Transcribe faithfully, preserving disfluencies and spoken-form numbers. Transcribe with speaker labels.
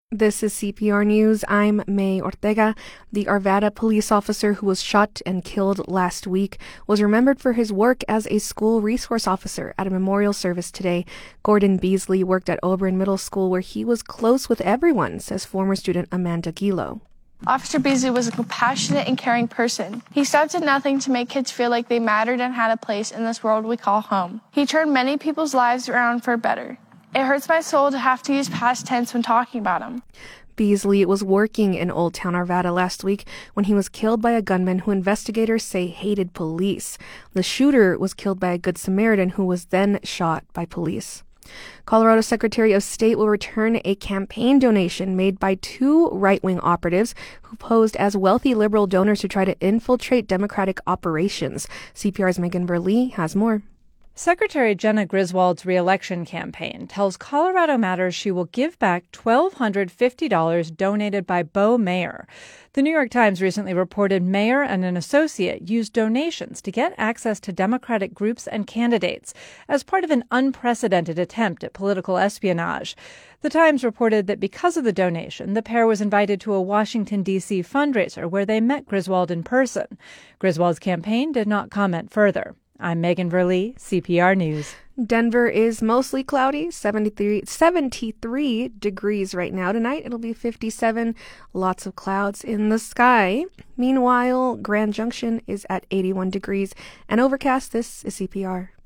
Speaker 1: This is C P R News. I'm May Ortega. The Arvada police officer who was shot and killed last week was remembered for his work as a school resource officer at a memorial service today. Gordon Beasley worked at Oberon Middle School where he was close with everyone, says former student Amanda Gilo.
Speaker 2: Officer Beasley was a compassionate and caring person. He stopped at nothing to make kids feel like they mattered and had a place in this world we call home. He turned many people's lives around for better. It hurts my soul to have to use past tense when talking about him.
Speaker 1: Beasley was working in Old Town Arvada last week when he was killed by a gunman who investigators say hated police. The shooter was killed by a Good Samaritan who was then shot by police. Colorado Secretary of State will return a campaign donation made by two right-wing operatives who posed as wealthy liberal donors to try to infiltrate Democratic operations. C P R's Megan Verlee has more.
Speaker 3: Secretary Jena Griswold's reelection campaign tells Colorado Matters she will give back one thousand two hundred fifty dollars donated by Bo Mayer. The New York Times recently reported Mayer and an associate used donations to get access to Democratic groups and candidates as part of an unprecedented attempt at political espionage. The Times reported that because of the donation, the pair was invited to a Washington, D C fundraiser where they met Griswold in person. Griswold's campaign did not comment further. I'm Megan Verlee, C P R News.
Speaker 1: Denver is mostly cloudy, seventy-three, seventy-three degrees right now. Tonight it'll be fifty-seven, lots of clouds in the sky. Meanwhile, Grand Junction is at eighty-one degrees and overcast. This is C P R.